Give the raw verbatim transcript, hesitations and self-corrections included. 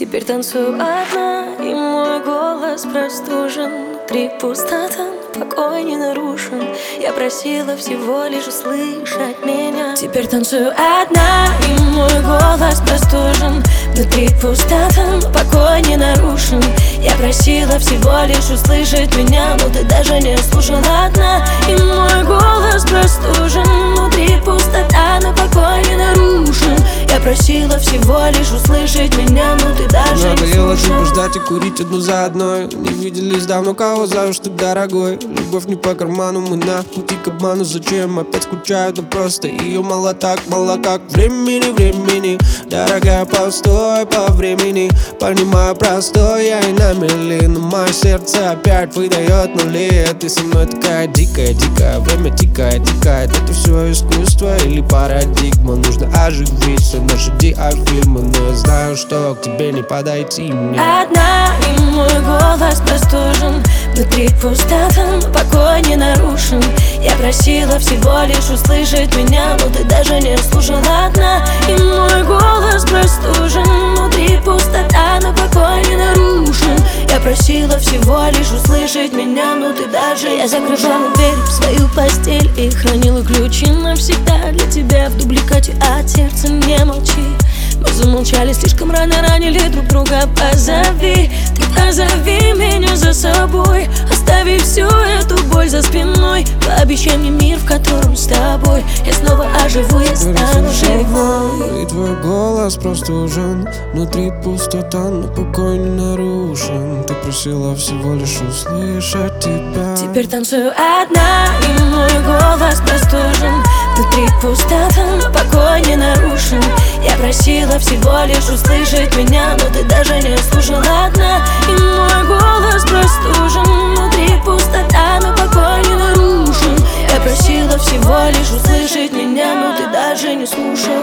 Теперь танцую одна, и мой голос простужен. Внутри пустота, покой не нарушен. Я просила всего лишь услышать меня. Теперь танцую одна, и мой голос простужен. Внутри пустота, покой не нарушен. Я просила всего лишь услышать меня, но ты даже не слушала одна. И мой голос простужен. Внутри пустота, но покой не нарушен. Я просила всего лишь услышать меня, но ты даже не слушал. Надоело тупо ждать и курить одну за одной. Не виделись давно, кого зовешь ты, дорогой? Любовь не по карману, мы на пути к обману. Зачем опять скучаю, но просто ее мало так, мало как времени, времени. Дорогая, постой по времени. Понимаю, простой я и на мели, но мое сердце опять выдает нули. Ты со мной такая дикая, дикая, время тикает, тикает. Это все искусство или парадигма? Нужно оживить все наши диафильмы, но я знаю, что к тебе не подойти мне. Одна, и мой голос простужен. Внутри пустота, покой не нарушен. Я просила всего лишь услышать меня, но ты даже не слушала одна. И мой голос простужен. Внутри пустота, но покой не нарушен. Я просила всего лишь услышать меня, но ты даже не. Я закрывала дверь в свою постель и хранила ключи навсегда для тебя в дубликате, от сердца не молчи. Мы замолчали, слишком рано ранили друг друга. Позови, ты позови меня за собой. Остави всю эту боль за спиной. Пообещай мне мир, в котором с тобой я снова оживу, я стану живой. И твой голос простужен. Внутри пустота, но покой не нарушен. Ты просила всего лишь услышать тебя. Теперь танцую одна, и мой голос простужен. Внутри пустота, но покой не нарушен. Я просила всего лишь услышать меня, но ты даже не слушала одна. И мой голос простужен. Внутри пустота, но покой не нарушен. Я просила всего лишь услышать меня, но ты даже не слушала.